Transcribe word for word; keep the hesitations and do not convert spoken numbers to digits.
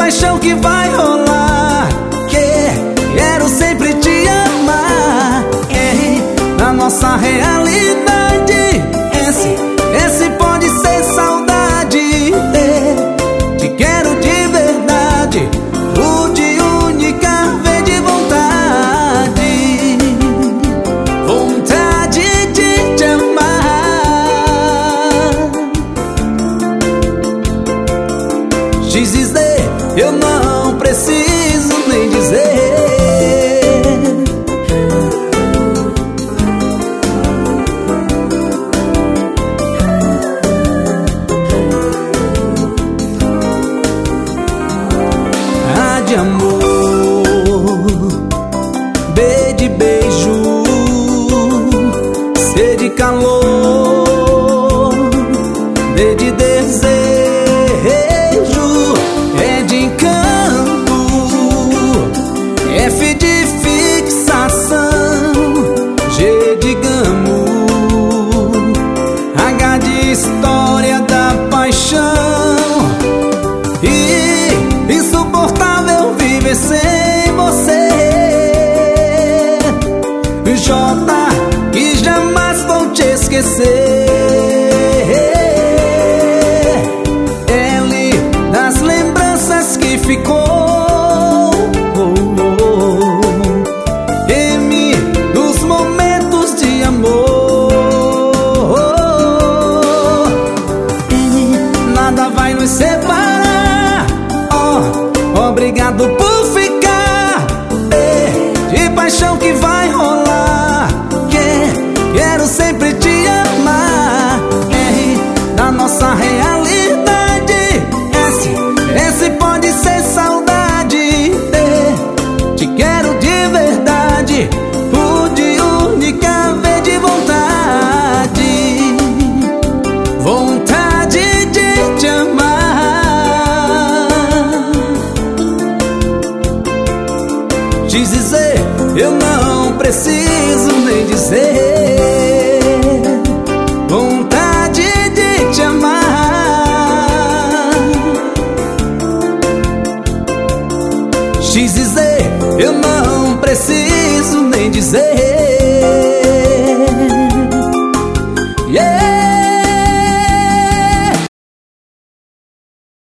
paixão que vai rolar, que quero sempre te amar. É, na nossa realidade, esse, esse pode ser saudade. É, te quero de verdade, o de única vez de vontade, vontade de te amar. X Z, eu não preciso nem dizer. A de amor, B de beijo, C de calor, D de desejo, E de encanto, F de fixação, G de gamo, H de história da paixão. E insuportável viver sem você, J, que jamais vou te esquecer. L, das lembranças que ficou. M, dos momentos de amor. N, nada vai nos separar. O, obrigado por ficar. P, de paixão que vai rolar. Q, quero sempre te amar. R, da nossa realidade. S, esse pode ser saudade. T, te quero de verdade, o de única vez de vontade, vontade de te amar. X Z, eu não preciso nem dizer. Vontade de te amar. X Z, eu não preciso nem dizer.